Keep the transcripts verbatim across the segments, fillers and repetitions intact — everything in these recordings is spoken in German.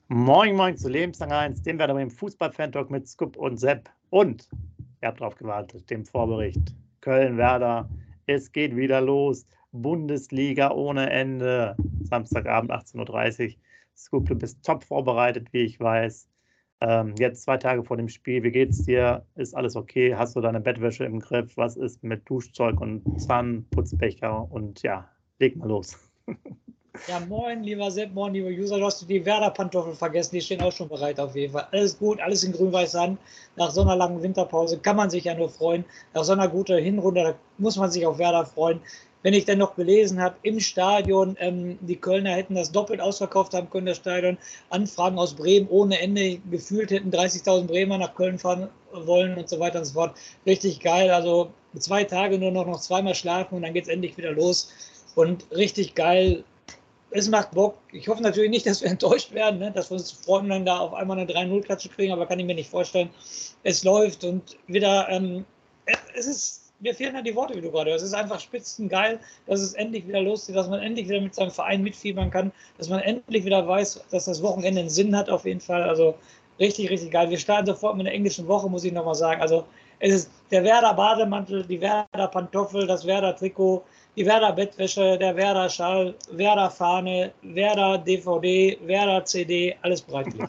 Moin, moin zu Lebenslang eins, dem Werder Bremen Fußball-Fan-Talk mit Scoop und Sepp. Und, ihr habt drauf gewartet, dem Vorbericht. Köln-Werder, es geht wieder los. Bundesliga ohne Ende. Samstagabend achtzehn Uhr dreißig. Scoop, du bist top vorbereitet, wie ich weiß. Ähm, jetzt zwei Tage vor dem Spiel, wie geht's dir? Ist alles okay? Hast du deine Bettwäsche im Griff? Was ist mit Duschzeug und Zahnputzbecher? Und ja, leg mal los. Ja, moin, lieber Sepp, moin, lieber User. Du hast die Werder-Pantoffeln vergessen, die stehen auch schon bereit auf jeden Fall. Alles gut, alles in grün-weiß an. Nach so einer langen Winterpause kann man sich ja nur freuen. Nach so einer guten Hinrunde, da muss man sich auf Werder freuen. Wenn ich dann noch gelesen habe, im Stadion, ähm, die Kölner hätten das doppelt ausverkauft haben können, das Stadion. Anfragen aus Bremen ohne Ende, gefühlt hätten dreißigtausend Bremer nach Köln fahren wollen und so weiter und so fort. Richtig geil, also zwei Tage nur noch, noch zweimal schlafen und dann geht es endlich wieder los. Und richtig geil. Es macht Bock. Ich hoffe natürlich nicht, dass wir enttäuscht werden, ne? Dass wir uns freuen, dann da auf einmal eine drei null Klatsche kriegen, aber kann ich mir nicht vorstellen. Es läuft und wieder, ähm, es ist, mir fehlen da die Worte, wie du gerade hörst. Es ist einfach spitzengeil, dass es endlich wieder losgeht, dass man endlich wieder mit seinem Verein mitfiebern kann, dass man endlich wieder weiß, dass das Wochenende einen Sinn hat, auf jeden Fall. Also richtig, richtig geil. Wir starten sofort mit einer englischen Woche, muss ich nochmal sagen. Also es ist der Werder Bademantel, die Werder Pantoffel, das Werder Trikot, die Werder Bettwäsche, der Werder Schal, Werder Fahne, Werder D V D, Werder C D, alles bereitgelegt.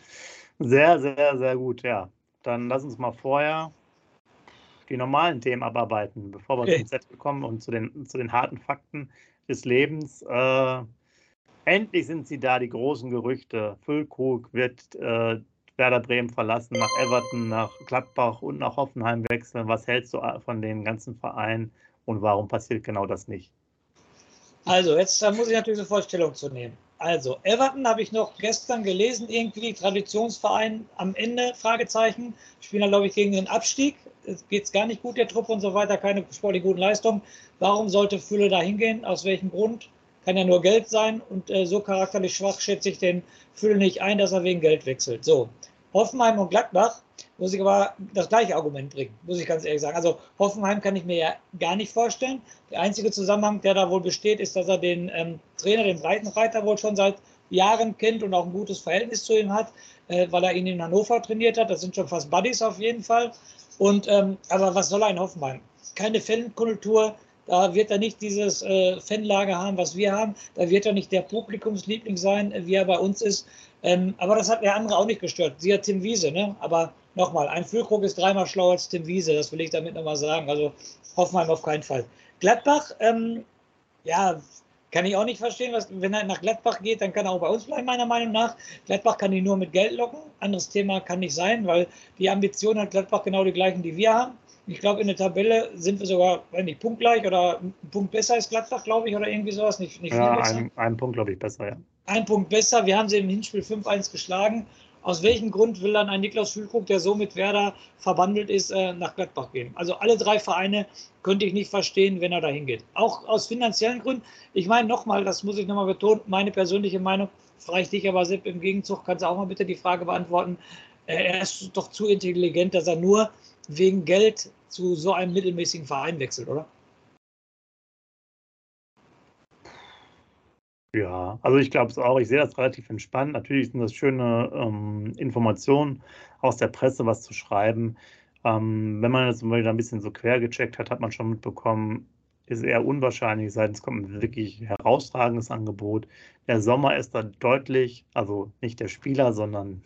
Sehr, sehr, sehr gut, ja. Dann lass uns mal vorher die normalen Themen abarbeiten, bevor wir Okay. zum Set kommen und zu den, zu den harten Fakten des Lebens. Äh, endlich sind sie da, die großen Gerüchte. Füllkrug wird äh, Werder Bremen verlassen, nach Everton, nach Gladbach und nach Hoffenheim wechseln. Was hältst du von den ganzen Vereinen und warum passiert genau das nicht? Also, jetzt da muss ich natürlich sofort Stellung zu nehmen. Also, Everton habe ich noch gestern gelesen, irgendwie Traditionsverein am Ende, Fragezeichen. Spielen da, glaube ich, gegen den Abstieg. Es geht gar nicht gut, der Truppe und so weiter, keine sportlich guten Leistungen. Warum sollte Fülle da hingehen? Aus welchem Grund? Kann ja nur Geld sein und äh, so charakterlich schwach schätze ich den Fülle nicht ein, dass er wegen Geld wechselt. So, Hoffenheim und Gladbach muss ich aber das gleiche Argument bringen, muss ich ganz ehrlich sagen. Also Hoffenheim kann ich mir ja gar nicht vorstellen. Der einzige Zusammenhang, der da wohl besteht, ist, dass er den ähm, Trainer, den Breitenreiter, wohl schon seit Jahren kennt und auch ein gutes Verhältnis zu ihm hat, äh, weil er ihn in Hannover trainiert hat. Das sind schon fast Buddies auf jeden Fall. Und, ähm, aber was soll er in Hoffenheim? Keine Fankultur, da wird er nicht dieses äh, Fanlager haben, was wir haben. Da wird er nicht der Publikumsliebling sein, wie er bei uns ist. Ähm, aber das hat der andere auch nicht gestört. Sie hat Tim Wiese, ne? Aber nochmal, ein Füllkrug ist dreimal schlauer als Tim Wiese, das will ich damit nochmal sagen. Also Hoffenheim auf keinen Fall. Gladbach, ähm, ja, kann ich auch nicht verstehen, was, wenn er nach Gladbach geht, dann kann er auch bei uns bleiben, meiner Meinung nach. Gladbach kann ihn nur mit Geld locken. Anderes Thema kann nicht sein, weil die Ambitionen hat Gladbach genau die gleichen, die wir haben. Ich glaube, in der Tabelle sind wir sogar, wenn nicht punktgleich oder ein Punkt besser ist Gladbach, glaube ich, oder irgendwie sowas, nicht, nicht viel Ja, besser. ein, ein Punkt, glaube ich, besser, ja. Ein Punkt besser. Wir haben sie im Hinspiel fünf eins geschlagen. Aus welchem Grund will dann ein Niklas Füllkrug, der so mit Werder verbandelt ist, nach Gladbach gehen? Also alle drei Vereine könnte ich nicht verstehen, wenn er dahin geht. Auch aus finanziellen Gründen. Ich meine nochmal, das muss ich nochmal betonen, meine persönliche Meinung, frage ich dich aber, Sepp, im Gegenzug kannst du auch mal bitte die Frage beantworten. Er ist doch zu intelligent, dass er nur wegen Geld zu so einem mittelmäßigen Verein wechselt, oder? Ja, also ich glaube es auch. Ich sehe das relativ entspannt. Natürlich sind das schöne ähm, Informationen aus der Presse, was zu schreiben. Ähm, wenn man das mal wieder ein bisschen so quer gecheckt hat, hat man schon mitbekommen, ist eher unwahrscheinlich, seitens kommt ein wirklich herausragendes Angebot. Der Sommer ist da deutlich, also nicht der Spieler, sondern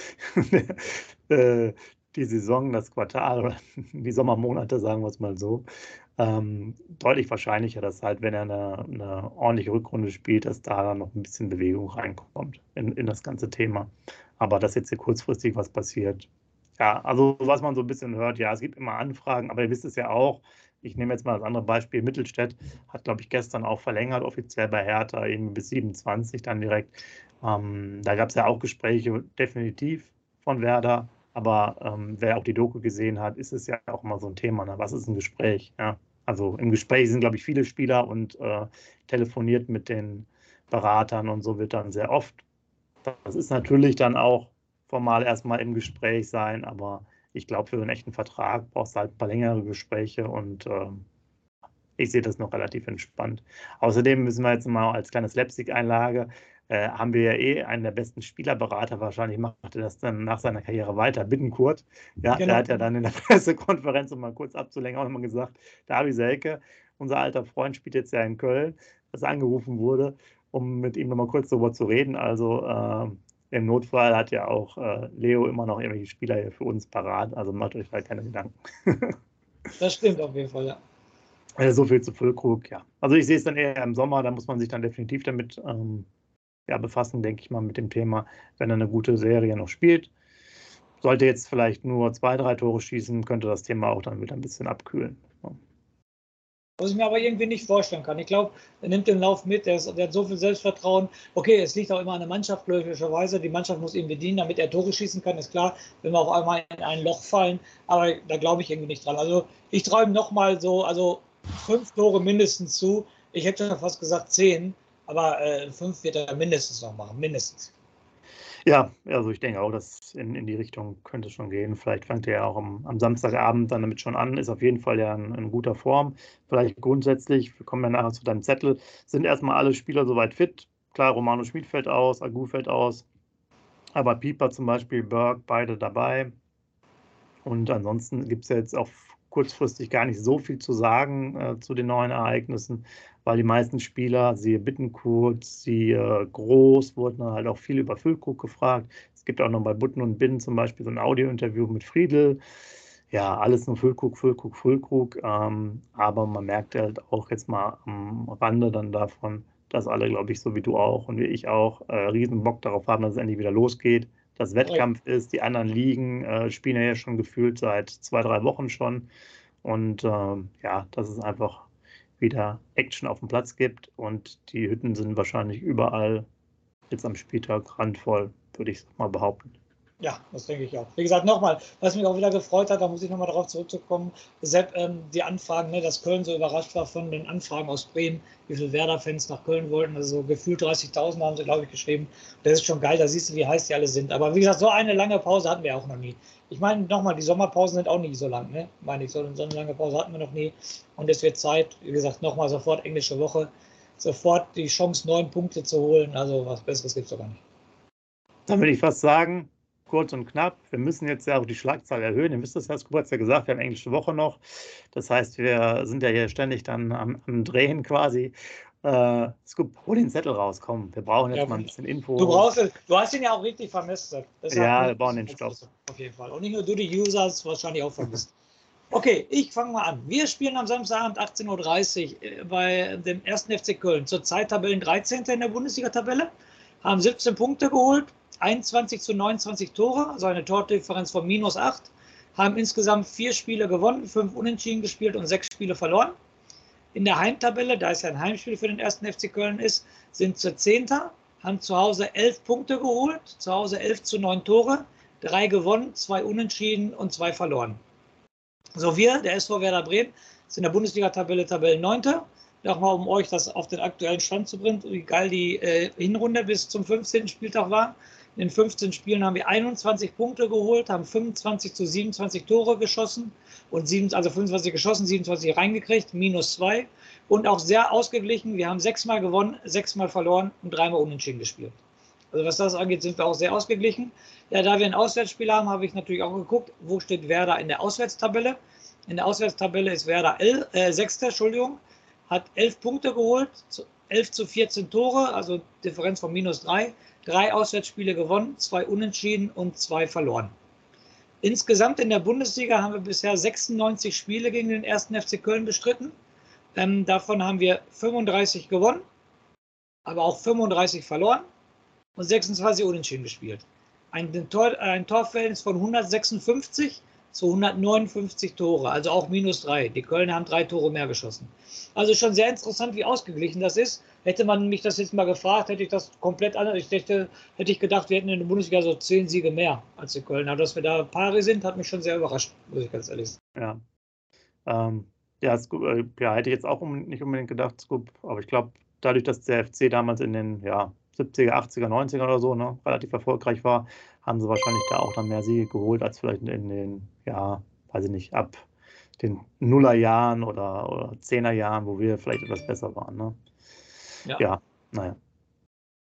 äh, die Saison, das Quartal, die Sommermonate, sagen wir es mal so. Ähm, deutlich wahrscheinlicher, dass halt, wenn er eine, eine ordentliche Rückrunde spielt, dass da dann noch ein bisschen Bewegung reinkommt in, in das ganze Thema. Aber dass jetzt hier kurzfristig was passiert, ja, also was man so ein bisschen hört, ja, es gibt immer Anfragen, aber ihr wisst es ja auch, ich nehme jetzt mal das andere Beispiel, Mittelstädt hat, glaube ich, gestern auch verlängert, offiziell bei Hertha, eben bis siebenundzwanzig dann direkt. Ähm, da gab es ja auch Gespräche, definitiv von Werder, aber ähm, wer auch die Doku gesehen hat, ist es ja auch immer so ein Thema, ne? Was ist ein Gespräch? Ja? Also im Gespräch sind, glaube ich, viele Spieler und äh, telefoniert mit den Beratern und so wird dann sehr oft. Das ist natürlich dann auch formal erstmal im Gespräch sein, aber ich glaube, für einen echten Vertrag brauchst du halt ein paar längere Gespräche und äh, ich sehe das noch relativ entspannt. Außerdem müssen wir jetzt mal als kleine Slapstick-Einlage, äh, haben wir ja eh einen der besten Spielerberater, wahrscheinlich macht er das dann nach seiner Karriere weiter, Bittenkurt. Ja, Genau. der hat ja dann in der Pressekonferenz, um mal kurz abzulenken, auch nochmal gesagt, Davi Selke, unser alter Freund, spielt jetzt ja in Köln, dass angerufen wurde, um mit ihm nochmal kurz darüber zu reden. Also äh, im Notfall hat ja auch äh, Leo immer noch irgendwelche Spieler hier für uns parat, also macht euch halt keine Gedanken. Das stimmt auf jeden Fall, ja. Äh, so viel zu Füllkrug, ja. Also ich sehe es dann eher im Sommer, da muss man sich dann definitiv damit ähm, ja, befassen, denke ich mal, mit dem Thema, wenn er eine gute Serie noch spielt. Sollte jetzt vielleicht nur zwei, drei Tore schießen, könnte das Thema auch dann wieder ein bisschen abkühlen. Ja. Was ich mir aber irgendwie nicht vorstellen kann. Ich glaube, er nimmt den Lauf mit, der, ist, der hat so viel Selbstvertrauen. Okay, es liegt auch immer an der Mannschaft, logischerweise. Die Mannschaft muss ihn bedienen, damit er Tore schießen kann, ist klar, wenn wir auf einmal in ein Loch fallen. Aber da glaube ich irgendwie nicht dran. Also ich träume nochmal so, also fünf Tore mindestens zu. Ich hätte schon fast gesagt zehn, aber äh, fünf wird er mindestens noch machen, mindestens. Ja, also ich denke auch, dass in, in die Richtung könnte es schon gehen. Vielleicht fängt er ja auch am, am Samstagabend dann damit schon an, ist auf jeden Fall ja in, in guter Form. Vielleicht grundsätzlich, wir kommen ja nachher zu deinem Zettel, sind erstmal alle Spieler soweit fit. Klar, Romano Schmid fällt aus, Agu fällt aus, aber Pieper zum Beispiel, Berg, beide dabei. Und ansonsten gibt es ja jetzt auch kurzfristig gar nicht so viel zu sagen äh, zu den neuen Ereignissen, weil die meisten Spieler, siehe Bittenkurt, siehe Groß, wurden dann halt auch viel über Füllkrug gefragt. Es gibt auch noch bei Butten und Binnen zum Beispiel so ein Audio-Interview mit Friedl. Ja, alles nur Füllkrug, Füllkrug, Füllkrug. Ähm, aber man merkt halt auch jetzt mal am Rande dann davon, dass alle, glaube ich, so wie du auch und wie ich auch, äh, riesen Bock darauf haben, dass es endlich wieder losgeht. Dass Wettkampf ist, die anderen Ligen äh, spielen ja schon gefühlt seit zwei, drei Wochen schon. Und ähm, ja, dass es einfach wieder Action auf dem Platz gibt und die Hütten sind wahrscheinlich überall jetzt am Spieltag randvoll, würde ich mal behaupten. Ja, das denke ich auch. Wie gesagt, nochmal, was mich auch wieder gefreut hat, da muss ich nochmal darauf zurückzukommen, Sepp, ähm, die Anfragen, ne, dass Köln so überrascht war von den Anfragen aus Bremen, wie viele Werder-Fans nach Köln wollten, also gefühlt dreißigtausend haben sie, glaube ich, geschrieben. Das ist schon geil, da siehst du, wie heiß die alle sind. Aber wie gesagt, so eine lange Pause hatten wir auch noch nie. Ich meine, nochmal, die Sommerpausen sind auch nie so lang, ne? Meine ich, so eine lange Pause hatten wir noch nie. Und es wird Zeit, wie gesagt, nochmal sofort englische Woche, sofort die Chance, neun Punkte zu holen. Also was Besseres gibt es doch gar nicht. Dann würde ich fast sagen, kurz und knapp, wir müssen jetzt ja auch die Schlagzahl erhöhen. Ihr wisst das ja, Scoop hat es ja gesagt, wir haben englische Woche noch. Das heißt, wir sind ja hier ständig dann am, am Drehen quasi. Äh, Scoop, hol den Zettel raus, komm. Wir brauchen jetzt Ja, mal ein bisschen Info. Du brauchst es, du hast ihn ja auch richtig vermisst. Ja, wir brauchen den Stopp. Auf jeden Fall. Und nicht nur du, die User, hast wahrscheinlich auch vermisst. Okay, ich fange mal an. Wir spielen am Samstagabend achtzehn Uhr dreißig bei dem ersten F C Köln. Zurzeit Tabellen dreizehnten in der Bundesliga-Tabelle. Haben siebzehn Punkte geholt, einundzwanzig zu neunundzwanzig Tore, also eine Tordifferenz von minus acht. Haben insgesamt vier Spiele gewonnen, fünf Unentschieden gespielt und sechs Spiele verloren. In der Heimtabelle, da es ja ein Heimspiel für den ersten F C Köln ist, sind sie Zehnter, haben zu Hause elf Punkte geholt, zu Hause elf zu neun Tore, drei gewonnen, zwei Unentschieden und zwei verloren. So, wir, der S V Werder Bremen, sind in der Bundesliga-Tabelle Tabellenneunter. Nochmal, um euch das auf den aktuellen Stand zu bringen, wie geil die äh, Hinrunde bis zum fünfzehnten Spieltag war. In den fünfzehn Spielen haben wir einundzwanzig Punkte geholt, haben fünfundzwanzig zu siebenundzwanzig Tore geschossen und sieben, also fünfundzwanzig geschossen, siebenundzwanzig reingekriegt, minus zwei. Und auch sehr ausgeglichen. Wir haben sechsmal gewonnen, sechsmal verloren und dreimal unentschieden gespielt. Also was das angeht, sind wir auch sehr ausgeglichen. Ja, da wir ein Auswärtsspiel haben, habe ich natürlich auch geguckt, wo steht Werder in der Auswärtstabelle. In der Auswärtstabelle ist Werder El, äh, Sechster, Entschuldigung, hat elf Punkte geholt, elf zu vierzehn Tore, also Differenz von minus drei. Drei Auswärtsspiele gewonnen, zwei unentschieden und zwei verloren. Insgesamt in der Bundesliga haben wir bisher sechsundneunzig Spiele gegen den ersten F C Köln bestritten. Ähm, davon haben wir fünfunddreißig gewonnen, aber auch fünfunddreißig verloren und sechsundzwanzig unentschieden gespielt. Ein, Tor, ein Torverhältnis von hundertsechsundfünfzig zu hundertneunundfünfzig Tore, also auch minus drei. Die Kölner haben drei Tore mehr geschossen. Also schon sehr interessant, wie ausgeglichen das ist. Hätte man mich das jetzt mal gefragt, hätte ich das komplett anders. Ich hätte, hätte ich gedacht, wir hätten in der Bundesliga so zehn Siege mehr als die Kölner. Dass wir da pari sind, hat mich schon sehr überrascht, muss ich ganz ehrlich sagen. Ja, ähm, ja, Scoop, äh, ja, hätte ich jetzt auch um, nicht unbedingt gedacht, Scoop, aber ich glaube, dadurch, dass der F C damals in den ja, siebziger, achtziger, neunziger oder so ne, relativ erfolgreich war, haben sie wahrscheinlich da auch dann mehr Siege geholt, als vielleicht in den, ja, weiß ich nicht, ab den Nullerjahren oder, oder Zehnerjahren, wo wir vielleicht etwas besser waren. Ne? Ja. Ja, naja.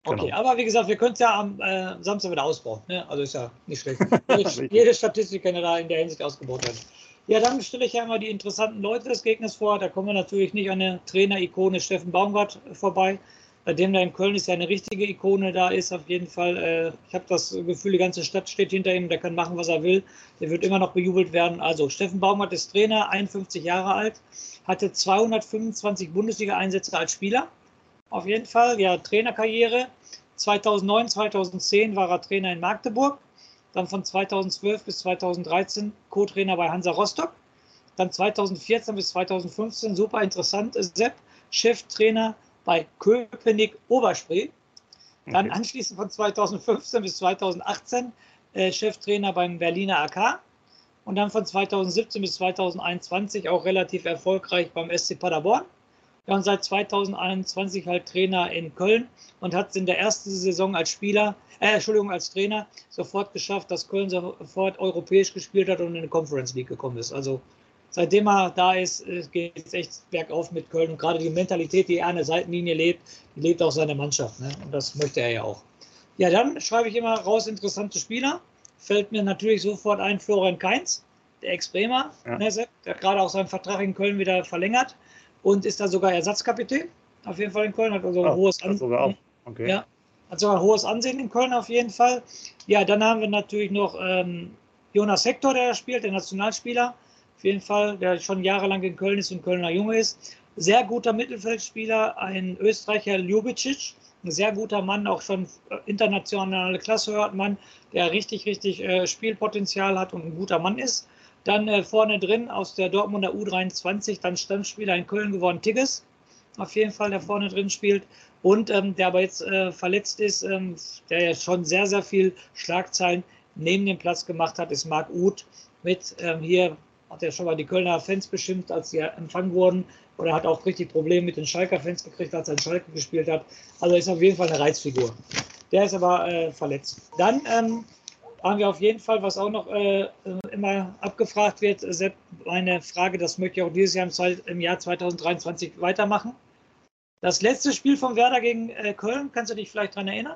Okay, Genau. aber wie gesagt, wir können es ja am äh, Samstag wieder ausbauen. Ne? Also ist ja nicht schlecht. Jede, jede Statistik kann ja da in der Hinsicht ausgebaut werden. Ja, dann stelle ich ja immer die interessanten Leute des Gegners vor. Da kommen wir natürlich nicht an der Trainer-Ikone Steffen Baumgart vorbei. Bei dem da in Köln ist ja eine richtige Ikone da ist, auf jeden Fall. Äh, ich habe das Gefühl, die ganze Stadt steht hinter ihm, der kann machen, was er will. Der wird immer noch bejubelt werden. Also Steffen Baumgart ist Trainer, einundfünfzig Jahre alt, hatte zweihundertfünfundzwanzig Bundesliga-Einsätze als Spieler. Auf jeden Fall, ja, Trainerkarriere. zweitausendneun, zweitausendzehn war er Trainer in Magdeburg. Dann von zweitausendzwölf bis zweitausenddreizehn Co-Trainer bei Hansa Rostock. Dann zweitausendvierzehn bis zweitausendfünfzehn, super interessant, Sepp, Cheftrainer bei Köpenick Oberspree. Dann Okay. anschließend von zweitausendfünfzehn bis zweitausendachtzehn äh, Cheftrainer beim Berliner A K. Und dann von zweitausendsiebzehn bis zweitausendeinundzwanzig auch relativ erfolgreich beim S C Paderborn. Ja, und seit zweitausendeinundzwanzig halt Trainer in Köln und hat es in der ersten Saison als Spieler, äh, Entschuldigung, als Trainer sofort geschafft, dass Köln sofort europäisch gespielt hat und in die Conference League gekommen ist. Also seitdem er da ist, geht es echt bergauf mit Köln. Und gerade die Mentalität, die er an der Seitenlinie lebt, die lebt auch seine Mannschaft. Ne? Und das möchte er ja auch. Ja, dann schreibe ich immer raus interessante Spieler. Fällt mir natürlich sofort ein Florian Kainz, der Ex-Bremer, Ja. ne, der hat gerade auch seinen Vertrag in Köln wieder verlängert und ist da sogar Ersatzkapitän. Auf jeden Fall in Köln, hat also ein Oh, hohes das sogar auch. Okay. Ja, hat sogar ein hohes Ansehen in Köln auf jeden Fall. Ja, dann haben wir natürlich noch ähm, Jonas Hector, der spielt, der Nationalspieler. Auf jeden Fall, der schon jahrelang in Köln ist und Kölner Junge ist. Sehr guter Mittelfeldspieler, ein Österreicher Ljubicic, ein sehr guter Mann, auch schon internationale Klasse hört man, der richtig, richtig äh, Spielpotenzial hat und ein guter Mann ist. Dann äh, vorne drin aus der Dortmunder U dreiundzwanzig, dann Stammspieler in Köln geworden, Tigges. Auf jeden Fall, der vorne drin spielt. Und ähm, der aber jetzt äh, verletzt ist, ähm, der ja schon sehr, sehr viel Schlagzeilen neben dem Platz gemacht hat, ist Marc Uth. Mit ähm, hier hat er schon mal die Kölner Fans beschimpft, als sie empfangen wurden. Oder hat auch richtig Probleme mit den Schalker Fans gekriegt, als er in Schalke gespielt hat. Also ist auf jeden Fall eine Reizfigur. Der ist aber äh, verletzt. Dann ähm, haben wir auf jeden Fall, was auch noch äh, immer abgefragt wird, Sepp, eine Frage, das möchte ich auch dieses Jahr im Jahr zweitausenddreiundzwanzig weitermachen. Das letzte Spiel von Werder gegen äh, Köln, kannst du dich vielleicht daran erinnern?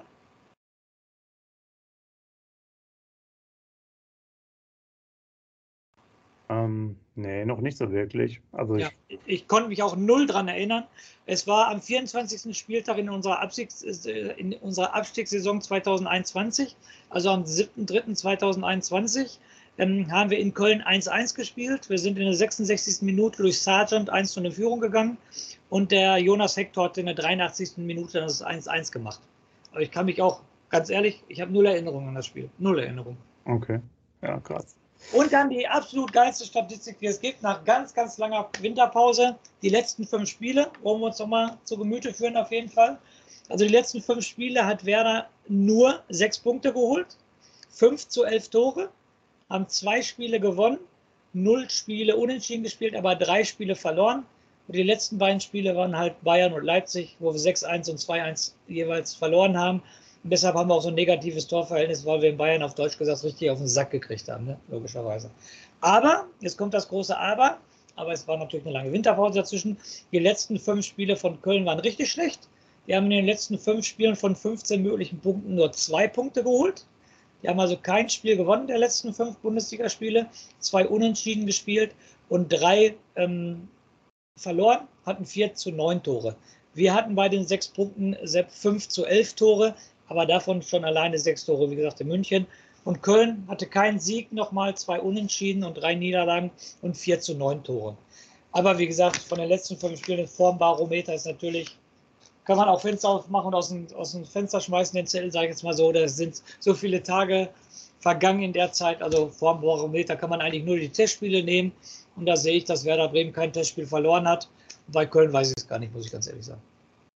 Ähm, nee, noch nicht so wirklich. Also Ja, ich, ich konnte mich auch null daran erinnern. Es war am vierundzwanzigsten Spieltag in unserer, Abstiegs, in unserer Abstiegssaison zweitausendeinundzwanzig, also am siebten dritten zweitausendeinundzwanzig, ähm, haben wir in Köln eins eins gespielt. Wir sind in der sechsundsechzigsten Minute durch Sargent eins zu einer Führung gegangen und der Jonas Hector hat in der dreiundachtzigsten Minute das eins eins gemacht. Aber ich kann mich auch, ganz ehrlich, ich habe null Erinnerungen an das Spiel. Null Erinnerungen. okay. Ja, krass. Und dann die absolut geilste Statistik, die es gibt, nach ganz, ganz langer Winterpause. Die letzten fünf Spiele, wollen wir uns nochmal zu Gemüte führen auf jeden Fall. Also die letzten fünf Spiele hat Werder nur sechs Punkte geholt, fünf zu elf Tore, haben zwei Spiele gewonnen, null Spiele unentschieden gespielt, aber drei Spiele verloren. Und die letzten beiden Spiele waren halt Bayern und Leipzig, wo wir sechs eins und zwei eins jeweils verloren haben. Und deshalb haben wir auch so ein negatives Torverhältnis, weil wir in Bayern auf Deutsch gesagt richtig auf den Sack gekriegt haben, ne? Logischerweise. Aber, jetzt kommt das große Aber, aber es war natürlich eine lange Winterpause dazwischen. Die letzten fünf Spiele von Köln waren richtig schlecht. Die haben in den letzten fünf Spielen von fünfzehn möglichen Punkten nur zwei Punkte geholt. Die haben also kein Spiel gewonnen der letzten fünf Bundesligaspiele, zwei Unentschieden gespielt und drei ähm, verloren, hatten vier zu neun Tore. Wir hatten bei den sechs Punkten fünf zu elf Tore, aber davon schon alleine sechs Tore, wie gesagt, in München. Und Köln hatte keinen Sieg, nochmal zwei Unentschieden und drei Niederlagen und vier zu neun Tore. Aber wie gesagt, von den letzten fünf Spielen, Formbarometer ist natürlich, kann man auch Fenster aufmachen und aus dem, aus dem Fenster schmeißen, den Zettel, sage ich jetzt mal so. Da sind so viele Tage vergangen in der Zeit. Also Formbarometer kann man eigentlich nur die Testspiele nehmen. Und da sehe ich, dass Werder Bremen kein Testspiel verloren hat. Bei Köln weiß ich es gar nicht, muss ich ganz ehrlich sagen.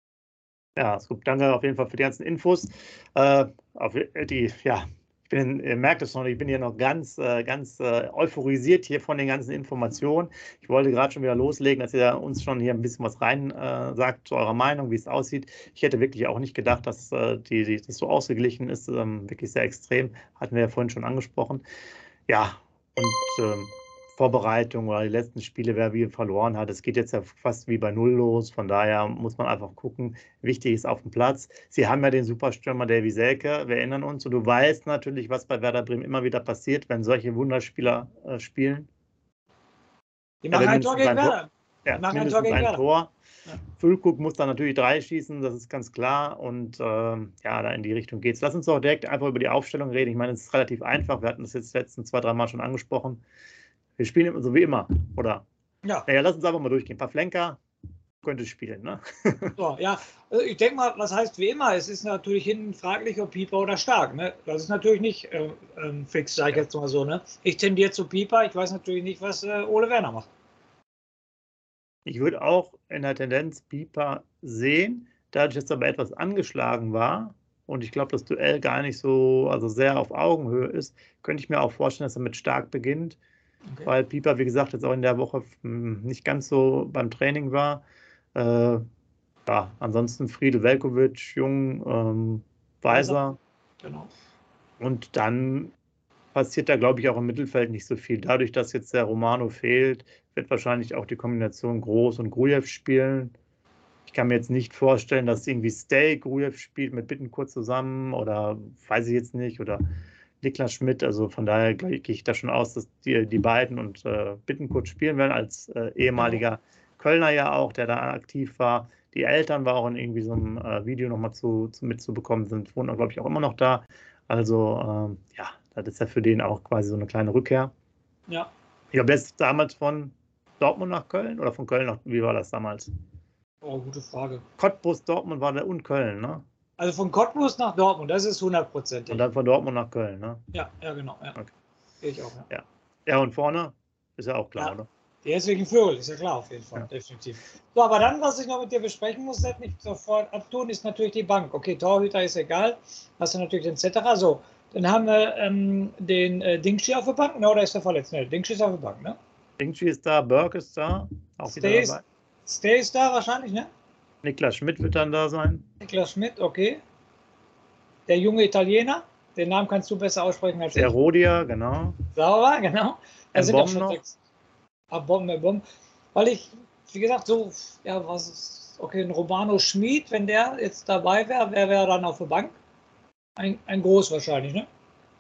Ja, gut, danke auf jeden Fall für die ganzen Infos. Äh, auf die, ja, ich bin, ihr merkt es noch, ich bin hier noch ganz, äh, ganz äh, euphorisiert hier von den ganzen Informationen. Ich wollte gerade schon wieder loslegen, dass ihr uns schon hier ein bisschen was rein äh, sagt zu eurer Meinung, wie es aussieht. Ich hätte wirklich auch nicht gedacht, dass äh, die, die, das so ausgeglichen ist, ähm, wirklich sehr extrem. Hatten wir ja vorhin schon angesprochen. Ja, und ähm, Vorbereitung oder die letzten Spiele, wer wie verloren hat. Es geht jetzt ja fast wie bei Null los. Von daher muss man einfach gucken. Wichtig ist auf dem Platz. Sie haben ja den Superstürmer Davy Selke, wir erinnern uns. Und du weißt natürlich, was bei Werder Bremen immer wieder passiert, wenn solche Wunderspieler äh, spielen. Die machen ein Tor gegen Werder. Ja, mindestens ein, ein Tor. Ja. Füllkrug muss dann natürlich drei schießen, das ist ganz klar. Und ähm, ja, da in die Richtung geht's. Lass uns doch direkt einfach über die Aufstellung reden. Ich meine, es ist relativ einfach. Wir hatten das jetzt die letzten zwei, drei Mal schon angesprochen. Wir spielen so wie immer, oder? Ja. Naja, lass uns einfach mal durchgehen. Pavlenka könnte spielen, ne? So, ja, also ich denke mal, was heißt wie immer? Es ist natürlich hinten fraglich, ob Pieper oder Stark, ne? Das ist natürlich nicht äh, ähm, fix, sage ich ja. jetzt mal so, ne? Ich tendiere zu Pieper, ich weiß natürlich nicht, was äh, Ole Werner macht. Ich würde auch in der Tendenz Pieper sehen, dadurch, dass er aber etwas angeschlagen war und ich glaube, das Duell gar nicht so, also sehr auf Augenhöhe ist, könnte ich mir auch vorstellen, dass er mit Stark beginnt. Okay. Weil Pieper, wie gesagt, jetzt auch in der Woche nicht ganz so beim Training war. Äh, ja, ansonsten Friedel Velkovic, Jung, ähm, Weiser. Genau. Und dann passiert da, glaube ich, auch im Mittelfeld nicht so viel. Dadurch, dass jetzt der Romano fehlt, wird wahrscheinlich auch die Kombination Groß und Grujew spielen. Ich kann mir jetzt nicht vorstellen, dass irgendwie Stay Grujew spielt mit Bittencourt zusammen oder weiß ich jetzt nicht, oder Niklas Schmidt, also von daher gehe ich da schon aus, dass die, die beiden und äh, Bittencourt spielen werden, als äh, ehemaliger Kölner ja auch, der da aktiv war. Die Eltern waren auch in irgendwie so einem äh, Video nochmal zu, zu, mitzubekommen, sind, wohnen, glaube ich, auch immer noch da. Also, ähm, ja, das ist ja für den auch quasi so eine kleine Rückkehr. Ja. Ich glaube, der ist damals von Dortmund nach Köln oder von Köln nach, wie war das damals? Oh, gute Frage. Cottbus, Dortmund war der und Köln, ne? Also von Cottbus nach Dortmund, das ist hundertprozentig. Und dann von Dortmund nach Köln, ne? Ja, ja, genau. Ja. Okay. Gehe ich auch, ja. ja. Ja, und vorne ist ja auch klar, ja. oder? Der ist wegen Vögel, ist ja klar, auf jeden Fall, ja. Definitiv. So, aber dann, was ich noch mit dir besprechen muss, nicht sofort abtun, ist natürlich die Bank. Okay, Torhüter ist egal, hast du natürlich den Zetterer. So, dann haben wir ähm, den äh, Dingschi auf der Bank, ne, oder ist der verletzt? Ne, Dingschi ist auf der Bank, ne? Dingschi ist da, Burke ist da, auch Stay wieder ist, dabei. Stay ist da wahrscheinlich, ne? Niklas Schmidt wird dann da sein. Niklas Schmidt, okay. Der junge Italiener, den Namen kannst du besser aussprechen als der ich. Rodia, genau. Sauber, genau. Da sind auch schon noch. sechs. Ah, Bombe, Bombe. Weil ich, wie gesagt, so, ja, was ist, okay, ein Romano Schmid, wenn der jetzt dabei wäre, wer wäre dann auf der Bank? Ein, ein Groß wahrscheinlich, ne?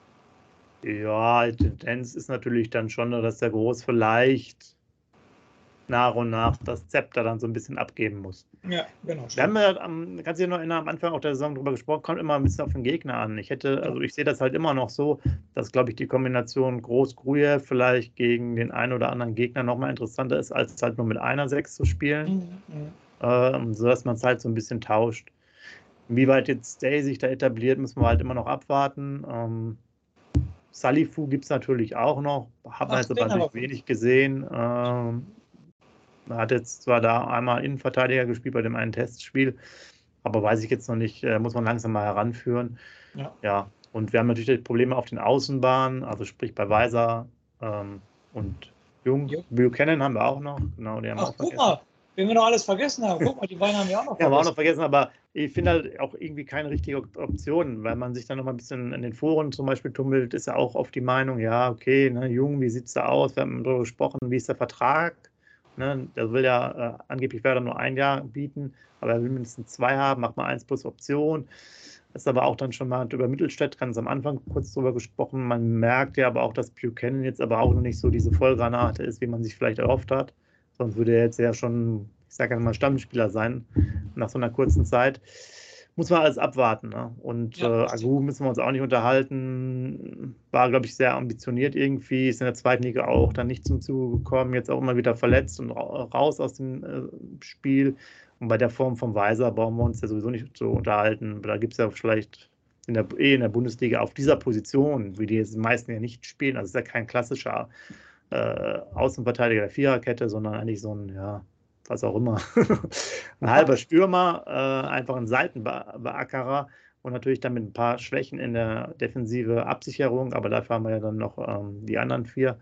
Ja, die Tendenz ist natürlich dann schon, dass der Groß vielleicht nach und nach das Zepter dann so ein bisschen abgeben muss. Ja, genau. Wir haben ja, am, kannst du dir noch erinnern, am Anfang auch der Saison drüber gesprochen, kommt immer ein bisschen auf den Gegner an. Ich hätte, also ich sehe das halt immer noch so, dass, glaube ich, die Kombination Groß-Grujew vielleicht gegen den einen oder anderen Gegner nochmal interessanter ist, als halt nur mit einer Sechs zu spielen, mhm. ähm, sodass man es halt so ein bisschen tauscht. Inwieweit jetzt Stay sich da etabliert, müssen wir halt immer noch abwarten. Ähm, Salifu gibt es natürlich auch noch, hat man jetzt aber natürlich wenig gesehen. Ähm, Man hat jetzt zwar da einmal Innenverteidiger gespielt bei dem einen Testspiel, aber weiß ich jetzt noch nicht, äh, muss man langsam mal heranführen. Ja. ja. Und wir haben natürlich Probleme auf den Außenbahnen, also sprich bei Weiser ähm, und Jung. Jo. Buchanan haben wir auch noch. Genau, die haben Ach, auch guck mal, wenn wir noch alles vergessen haben. Guck mal, die beiden haben wir auch noch vergessen. Ja, haben wir auch noch vergessen, aber ich finde halt auch irgendwie keine richtige Option, weil man sich dann noch mal ein bisschen in den Foren zum Beispiel tummelt, ist ja auch oft die Meinung, ja, okay, ne, Jung, wie sieht es da aus? Wir haben darüber gesprochen, wie ist der Vertrag? Ne, der will ja äh, angeblich Werder nur ein Jahr bieten, aber er will mindestens zwei haben, macht mal eins plus Option. Das ist aber auch dann schon mal über Mittelstädt, ganz am Anfang kurz drüber gesprochen. Man merkt ja aber auch, dass Buchanan jetzt aber auch noch nicht so diese Vollgranate ist, wie man sich vielleicht erhofft hat. Sonst würde er jetzt ja schon, ich sage ja mal, Stammspieler sein nach so einer kurzen Zeit. Muss man alles abwarten. Ne? Und ja, äh, Agu müssen wir uns auch nicht unterhalten. War, glaube ich, sehr ambitioniert irgendwie. Ist in der zweiten Liga auch dann nicht zum Zuge gekommen. Jetzt auch immer wieder verletzt und raus aus dem äh, Spiel. Und bei der Form vom Weiser brauchen wir uns ja sowieso nicht so unterhalten. Da gibt es ja vielleicht in der, eh in der Bundesliga auf dieser Position, wie die jetzt die meisten ja nicht spielen. Also es ist ja kein klassischer äh, Außenverteidiger der Viererkette, sondern eigentlich so ein, ja, was auch immer, ein halber Stürmer, äh, einfach ein Seitenbeackerer und natürlich dann mit ein paar Schwächen in der defensive Absicherung, aber dafür haben wir ja dann noch ähm, die anderen vier.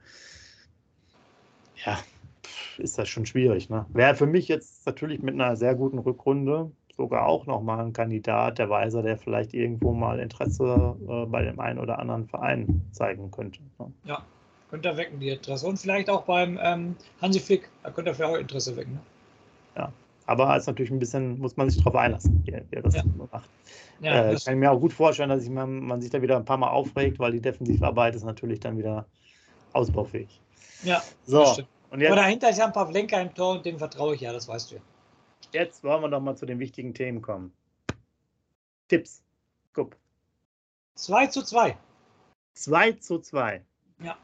Ja, ist das schon schwierig. Ne? Wäre für mich jetzt natürlich mit einer sehr guten Rückrunde sogar auch nochmal ein Kandidat, der Weiser, der vielleicht irgendwo mal Interesse äh, bei dem einen oder anderen Verein zeigen könnte. Ne? Ja. Könnt ihr wecken, die Interesse. Und vielleicht auch beim ähm, Hansi Flick, da könnt ihr vielleicht auch Interesse wecken. Ne? Ja, aber es ist natürlich ein bisschen, muss man sich darauf einlassen, wie er das Ja. macht. Ja, äh, das kann ich mir auch gut vorstellen, dass ich man, man sich da wieder ein paar Mal aufregt, weil die Defensivarbeit ist natürlich dann wieder ausbaufähig. ja, So, das stimmt. und Aber jetzt, dahinter ist ja ein Pavlenka im Tor und dem vertraue ich ja, das weißt du ja. jetzt wollen wir doch mal zu den wichtigen Themen kommen. Tipps. Guck. zwei zu zwei. zwei zu zwei. Ja.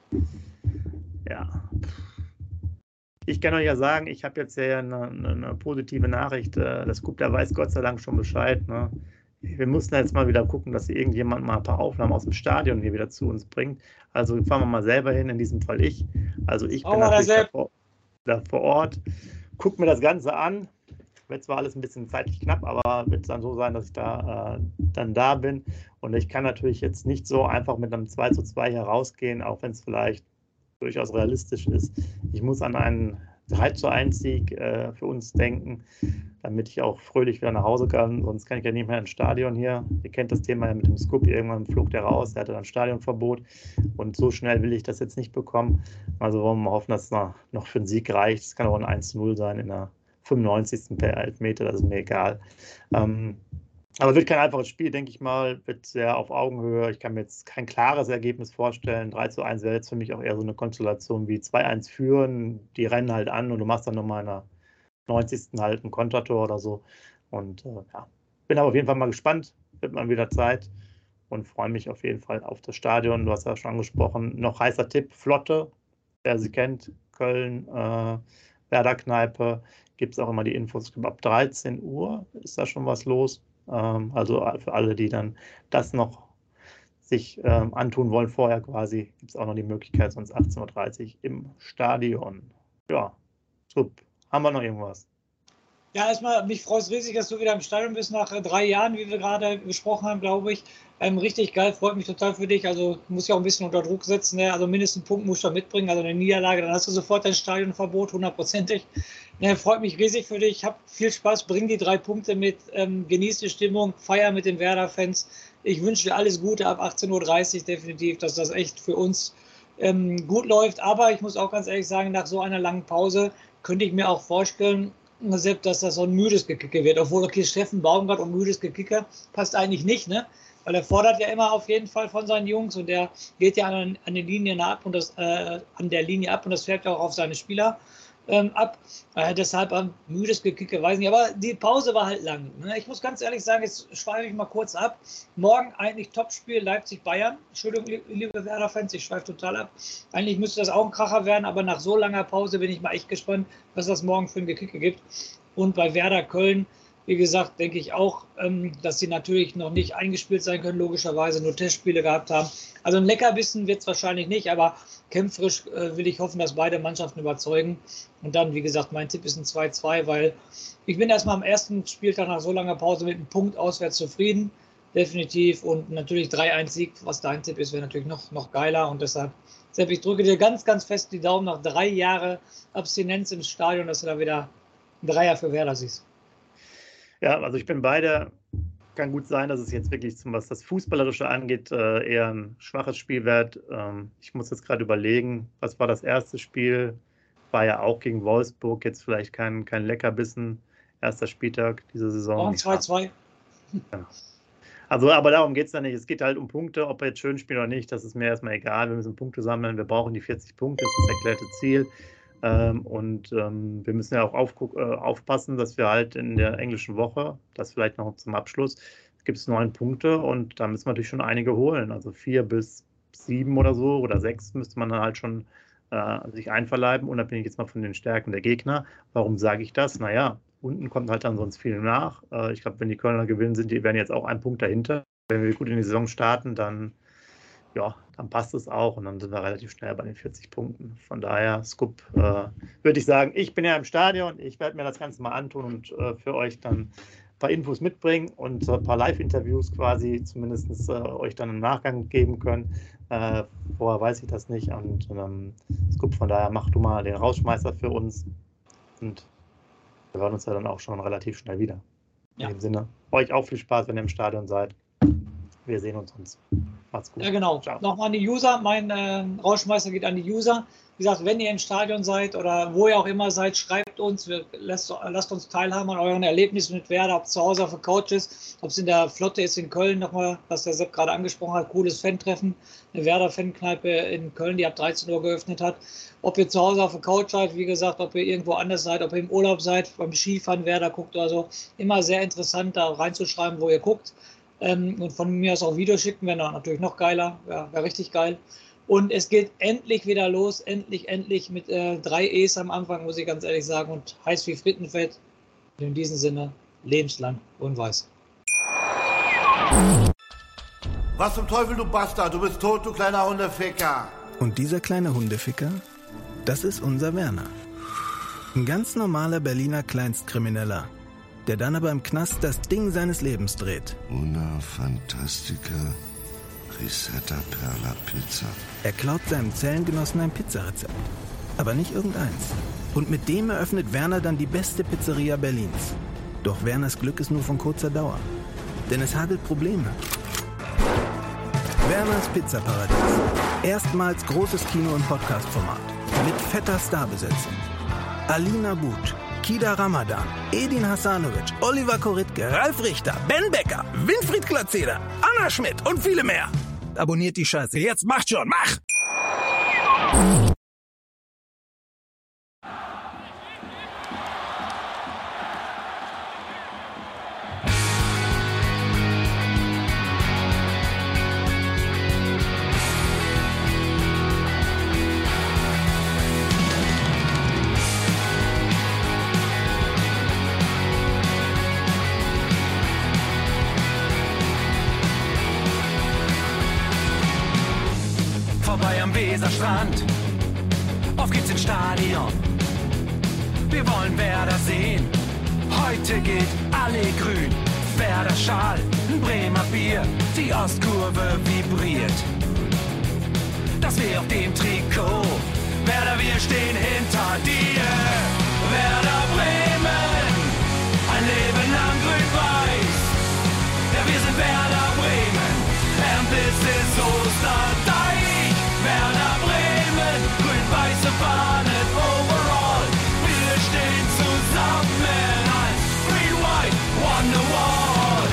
Ja. Ich kann euch ja sagen, ich habe jetzt ja eine, eine, eine positive Nachricht. Das Scoop, der weiß Gott sei Dank schon Bescheid. Ne? Wir mussten jetzt mal wieder gucken, dass irgendjemand mal ein paar Aufnahmen aus dem Stadion hier wieder zu uns bringt. Also fahren wir mal selber hin, in diesem Fall ich. Also ich bin Oh, natürlich da vor, da vor Ort, gucke mir das Ganze an. Wird zwar alles ein bisschen zeitlich knapp, aber wird es dann so sein, dass ich da äh, dann da bin. Und ich kann natürlich jetzt nicht so einfach mit einem zwei zu zwei hier rausgehen, auch wenn es vielleicht durchaus realistisch ist. Ich muss an einen drei zu eins Sieg äh, für uns denken, damit ich auch fröhlich wieder nach Hause kann. Sonst kann ich ja nicht mehr ins Stadion hier. Ihr kennt das Thema ja mit dem Scoop. Irgendwann flog der raus, der hatte dann Stadionverbot. Und so schnell will ich das jetzt nicht bekommen. Also wollen wir mal hoffen, dass es noch für einen Sieg reicht. Es kann auch ein eins zu null sein in der fünfundneunzigsten per Elfmeter, das ist mir egal. Ähm, aber wird kein einfaches Spiel, denke ich mal, wird sehr auf Augenhöhe. Ich kann mir jetzt kein klares Ergebnis vorstellen. drei zu eins wäre jetzt für mich auch eher so eine Konstellation wie zwei eins führen. Die rennen halt an und du machst dann nochmal in der neunzigsten halt ein Kontertor oder so. Und äh, ja, bin aber auf jeden Fall mal gespannt. Wird mal wieder Zeit und freue mich auf jeden Fall auf das Stadion. Du hast ja schon angesprochen. Noch heißer Tipp: Flotte, wer sie kennt, Köln, äh, Werder-Kneipe. Gibt es auch immer die Infos. Ich glaube, ab dreizehn Uhr ist da schon was los. Ähm, also für alle, die dann das noch sich ähm, antun wollen vorher quasi, gibt es auch noch die Möglichkeit, sonst achtzehn Uhr dreißig im Stadion. Ja, super. Haben wir noch irgendwas? Ja, erstmal, mich freut es riesig, dass du wieder im Stadion bist nach äh, drei Jahren, wie wir gerade gesprochen haben, glaube ich. Ähm, richtig geil, freut mich total für dich. Also muss ja auch ein bisschen unter Druck setzen. Ne? Also mindestens einen Punkt musst du mitbringen, also eine Niederlage, dann hast du sofort dein Stadionverbot, hundertprozentig. Ne, freut mich riesig für dich. Hab viel Spaß, bring die drei Punkte mit, ähm, genieß die Stimmung, feier mit den Werder-Fans. Ich wünsche dir alles Gute ab achtzehn Uhr dreißig definitiv, dass das echt für uns ähm, gut läuft. Aber ich muss auch ganz ehrlich sagen, nach so einer langen Pause könnte ich mir auch vorstellen, Sepp, dass das so ein müdes Gekicke wird. Obwohl, okay, Steffen Baumgart und müdes Gekicke passt eigentlich nicht, ne? Weil er fordert ja immer auf jeden Fall von seinen Jungs und der geht ja an, an den Linien ab und das äh, an der Linie ab und das färbt ja auch auf seine Spieler ähm, ab. Äh, deshalb ein müdes Gekicke, weiß nicht. Aber die Pause war halt lang. Ne? Ich muss ganz ehrlich sagen, jetzt schweife ich mal kurz ab. Morgen eigentlich Topspiel Leipzig-Bayern. Entschuldigung, liebe Werder-Fans, ich schweife total ab. Eigentlich müsste das auch ein Kracher werden, aber nach so langer Pause bin ich mal echt gespannt, was das morgen für ein Gekicke gibt. Und bei Werder Köln, wie gesagt, denke ich auch, ähm, dass sie natürlich noch nicht eingespielt sein können, logischerweise nur Testspiele gehabt haben. Also ein Leckerbissen wird es wahrscheinlich nicht, aber kämpferisch äh, will ich hoffen, dass beide Mannschaften überzeugen. Und dann, wie gesagt, mein Tipp ist ein zwei zwei, weil ich bin erstmal am ersten Spieltag nach so langer Pause mit einem Punkt auswärts zufrieden, definitiv. Und natürlich drei eins Sieg, was dein Tipp ist, wäre natürlich noch, noch geiler. Und deshalb, Sepp, ich drücke dir ganz, ganz fest die Daumen nach drei Jahren Abstinenz im Stadion, dass du da wieder ein Dreier für Werder siehst. Ja, also ich bin beide. Kann gut sein, dass es jetzt wirklich, was das Fußballerische angeht, eher ein schwaches Spiel wird. Ich muss jetzt gerade überlegen, was war das erste Spiel? War ja auch gegen Wolfsburg, jetzt vielleicht kein, kein Leckerbissen. Erster Spieltag dieser Saison. Auch ein zwei zwei. Ja. Also, aber darum geht es dann nicht. Es geht halt um Punkte, ob wir jetzt schön spielen oder nicht. Das ist mir erstmal egal. Wir müssen Punkte sammeln. Wir brauchen die vierzig Punkte. Das ist das erklärte Ziel. Ähm, und ähm, wir müssen ja auch auf, äh, aufpassen, dass wir halt in der englischen Woche, das vielleicht noch zum Abschluss, gibt es neun Punkte und da müssen wir natürlich schon einige holen. Also vier bis sieben oder so oder sechs müsste man dann halt schon äh, sich einverleiben, unabhängig jetzt mal von den Stärken der Gegner. Warum sage ich das? Naja, unten kommt halt dann sonst viel nach. Äh, ich glaube, wenn die Kölner gewinnen, sind die werden jetzt auch ein Punkt dahinter. Wenn wir gut in die Saison starten, dann ja, dann passt es auch und dann sind wir relativ schnell bei den vierzig Punkten. Von daher, Scoop, äh, würde ich sagen, ich bin ja im Stadion, ich werde mir das Ganze mal antun und äh, für euch dann ein paar Infos mitbringen und äh, ein paar Live-Interviews quasi zumindest äh, euch dann im Nachgang geben können. Äh, vorher weiß ich das nicht und ähm, Scoop, von daher mach du mal den Rausschmeißer für uns und wir hören uns ja dann auch schon relativ schnell wieder. Ja. In dem Sinne, euch auch viel Spaß, wenn ihr im Stadion seid. Wir sehen uns sonst. Macht's gut. Ja, genau. Ciao. Nochmal an die User. Mein äh, Rauschmeister geht an die User. Wie gesagt, wenn ihr im Stadion seid oder wo ihr auch immer seid, schreibt uns. Wir, lasst, lasst uns teilhaben an euren Erlebnissen mit Werder, ob es zu Hause auf der Couch ist, ob es in der Flotte ist in Köln, nochmal, was der Sepp gerade angesprochen hat, cooles Fan-Treffen, eine Werder-Fankneipe in Köln, die ab dreizehn Uhr geöffnet hat. Ob ihr zu Hause auf der Couch seid, wie gesagt, ob ihr irgendwo anders seid, ob ihr im Urlaub seid, beim Skifahren Werder guckt oder so. Immer sehr interessant, da reinzuschreiben, wo ihr guckt. Ähm, und von mir aus auch Videos schicken, wäre natürlich noch geiler, wäre wär richtig geil. Und es geht endlich wieder los, endlich, endlich mit äh, drei E's am Anfang, muss ich ganz ehrlich sagen, und heiß wie Frittenfett. In diesem Sinne, lebenslang und weiß. Was zum Teufel, du Bastard, du bist tot, du kleiner Hundeficker. Und dieser kleine Hundeficker, das ist unser Werner. Ein ganz normaler Berliner Kleinstkrimineller, der dann aber im Knast das Ding seines Lebens dreht. Una Fantastica Risetta Perla Pizza. Er klaut seinem Zellengenossen ein Pizzarezept, aber nicht irgendeins. Und mit dem eröffnet Werner dann die beste Pizzeria Berlins. Doch Werners Glück ist nur von kurzer Dauer, denn es hagelt Probleme. Werners Pizzaparadies. Erstmals großes Kino- und Podcast-Format. Mit fetter Starbesetzung. Alina But, Kida Ramadan, Edin Hasanovic, Oliver Koritke, Ralf Richter, Ben Becker, Winfried Glatzeder, Anna Schmidt und viele mehr. Abonniert die Scheiße. Jetzt macht schon, mach! Vorbei am Weserstrand, auf geht's ins Stadion. Wir wollen Werder sehen, heute gilt alle grün. Werder Schal, ein Bremer Bier, die Ostkurve vibriert. Das weh auf dem Trikot, Werder, wir stehen hinter dir. Werder Bremen, ein Leben lang grün-weiß. Ja, wir sind Werder Bremen, and this is Osterdeich. Werder Bremen, grün-weiße Fahnen overall. Wir stehen zusammen als Green White Wonderwall.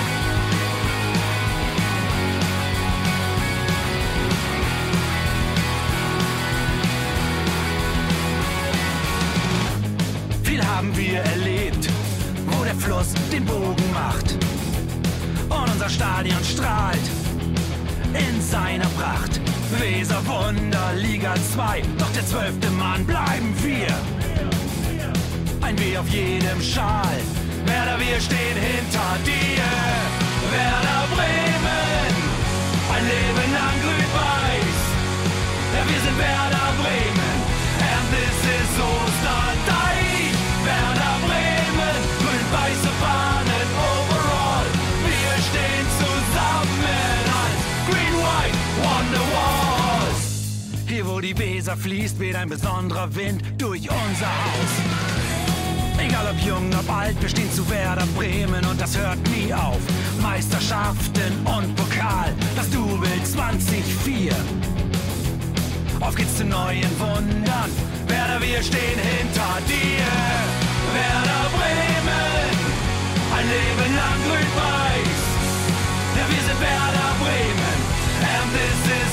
Viel haben wir erlebt, wo der Fluss den Bogen macht. Und unser Stadion strahlt in seiner Pracht. Weser Wunder, Liga zwei, doch der zwölfte Mann bleiben wir. Ein W auf jedem Schal, Werder, wir stehen hinter dir. Werder Bremen, ein Leben lang grün-weiß. Ja, wir sind Werder Bremen, and this is Osterdeich. Werder Bremen, grün-weiße Fahnen overall. Wir stehen zusammen als Green White Wonderwall. Hier wo die Weser fließt, weht ein besonderer Wind durch unser Haus. Egal ob jung, ob alt, wir stehen zu Werder Bremen und das hört nie auf. Meisterschaften und Pokal, das Double zwanzig vier. Auf geht's zu neuen Wundern, Werder, wir stehen hinter dir. Werder Bremen, ein Leben lang grün-weiß. Ja, wir sind Werder Bremen, and this is